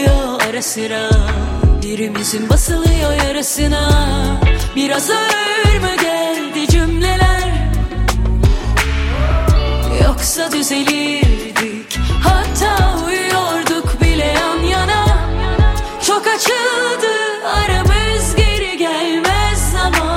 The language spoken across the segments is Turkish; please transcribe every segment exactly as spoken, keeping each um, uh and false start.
oluyor ara sıra. Birimizin basılıyor yarasına. Biraz ağır mı geldi cümleler? Yoksa düzelirdik, hatta uyuyorduk bile yan yana. Çok açıldı aramız, geri gelmez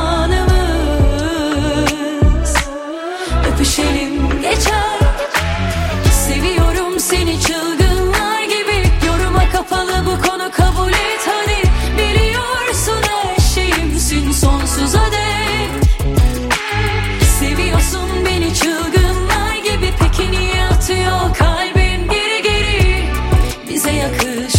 zamanımız. Öpüşelim geçer, seviyorum seni çılgınlar gibi. Yoruma kapalı bu konu, kabul et hadi. Biliyorsun her şeyimsin sonsuza dek. Seviyorsun beni çılgınlar gibi. Peki niye atıyor kalbin geri geri? Bize yakış